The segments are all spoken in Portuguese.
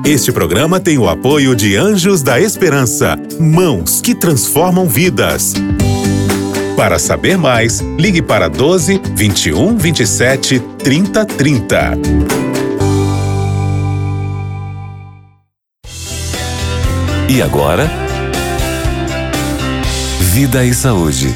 Este programa tem o apoio de Anjos da Esperança, mãos que transformam vidas. Para saber mais, ligue para 12 21 27 30 30. E agora, Vida e Saúde.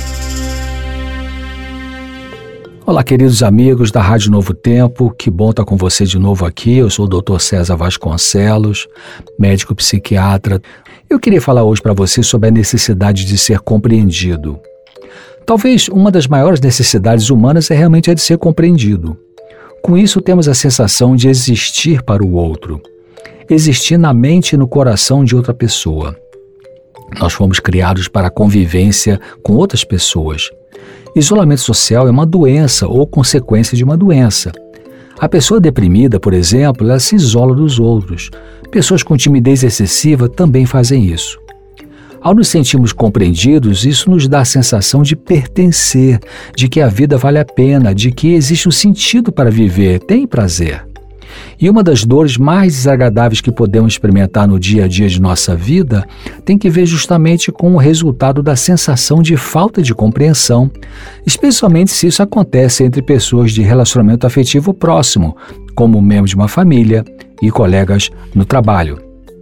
Olá, queridos amigos da Rádio Novo Tempo, que bom estar com você de novo aqui. Eu sou o Dr. César Vasconcelos, médico psiquiatra. Eu queria falar hoje para você sobre a necessidade de ser compreendido. Talvez uma das maiores necessidades humanas é realmente a de ser compreendido. Com isso, temos a sensação de existir para o outro, existir na mente e no coração de outra pessoa. Nós fomos criados para a convivência com outras pessoas. Isolamento social é uma doença ou consequência de uma doença. A pessoa deprimida, por exemplo, ela se isola dos outros. Pessoas com timidez excessiva também fazem isso. Ao nos sentirmos compreendidos, isso nos dá a sensação de pertencer, de que a vida vale a pena, de que existe um sentido para viver, tem prazer. E uma das dores mais desagradáveis que podemos experimentar no dia a dia de nossa vida tem que ver justamente com o resultado da sensação de falta de compreensão, especialmente se isso acontece entre pessoas de relacionamento afetivo próximo, como membro de uma família e colegas no trabalho.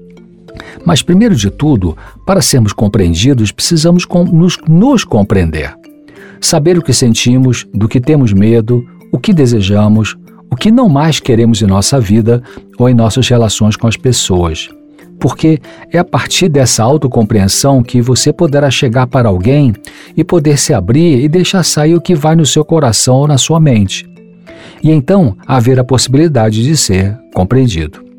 Mas, primeiro de tudo, para sermos compreendidos, precisamos nos compreender. Saber o que sentimos, do que temos medo, o que desejamos, o que não mais queremos em nossa vida ou em nossas relações com as pessoas. Porque é a partir dessa autocompreensão que você poderá chegar para alguém e poder se abrir e deixar sair o que vai no seu coração ou na sua mente. E então haver a possibilidade de ser compreendido.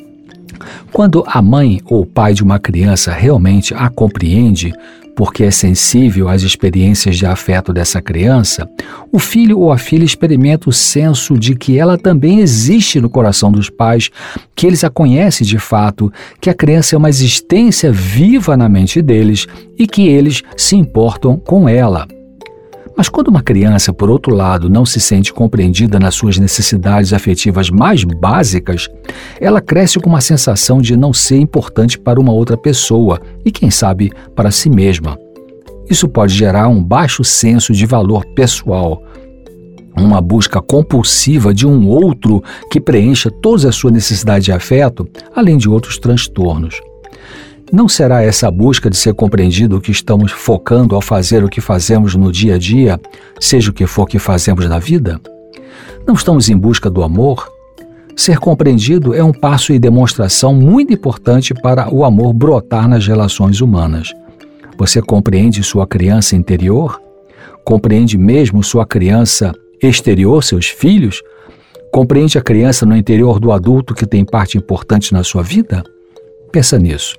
Quando a mãe ou o pai de uma criança realmente a compreende, porque é sensível às experiências de afeto dessa criança, o filho ou a filha experimenta o senso de que ela também existe no coração dos pais, que eles a conhecem de fato, que a criança é uma existência viva na mente deles e que eles se importam com ela. Mas quando uma criança, por outro lado, não se sente compreendida nas suas necessidades afetivas mais básicas, ela cresce com uma sensação de não ser importante para uma outra pessoa e, quem sabe, para si mesma. Isso pode gerar um baixo senso de valor pessoal, uma busca compulsiva de um outro que preencha todas as suas necessidades de afeto, além de outros transtornos. Não será essa busca de ser compreendido o que estamos focando ao fazer o que fazemos no dia a dia, seja o que for que fazemos na vida? Não estamos em busca do amor? Ser compreendido é um passo e demonstração muito importante para o amor brotar nas relações humanas. Você compreende sua criança interior? Compreende mesmo sua criança exterior, seus filhos? Compreende a criança no interior do adulto que tem parte importante na sua vida? Pensa nisso.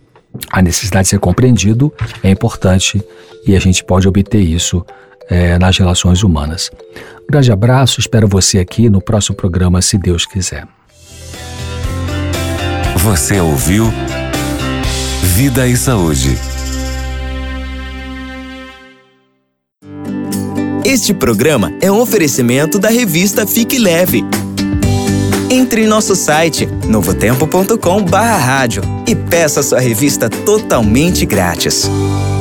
A necessidade de ser compreendido é importante e a gente pode obter isso nas relações humanas. Um grande abraço, espero você aqui no próximo programa, se Deus quiser. Você ouviu Vida e Saúde. Este programa é um oferecimento da revista Fique Leve. Entre em nosso site novotempo.com/rádio e peça sua revista totalmente grátis.